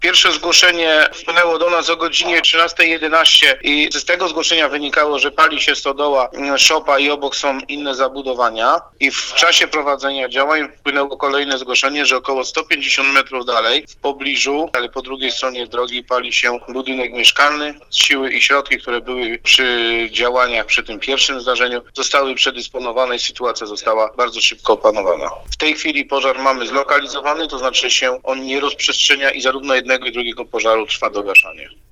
Pierwsze zgłoszenie wpłynęło do nas o godzinie 13:11 i z tego zgłoszenia wynikało, że pali się stodoła, szopa i obok są inne zabudowania. I w czasie prowadzenia działań wpłynęło kolejne zgłoszenie, że około 150 metrów dalej, w pobliżu, ale po drugiej stronie drogi pali się budynek mieszkalny. Siły i środki, które były przy działaniach, przy tym pierwszym zdarzeniu, zostały przedysponowane i sytuacja została bardzo szybko opanowana. W tej chwili pożar mamy zlokalizowany, to znaczy się on nie rozprzestrzenia i zarówno jednego i drugiego pożaru trwa dogaszanie.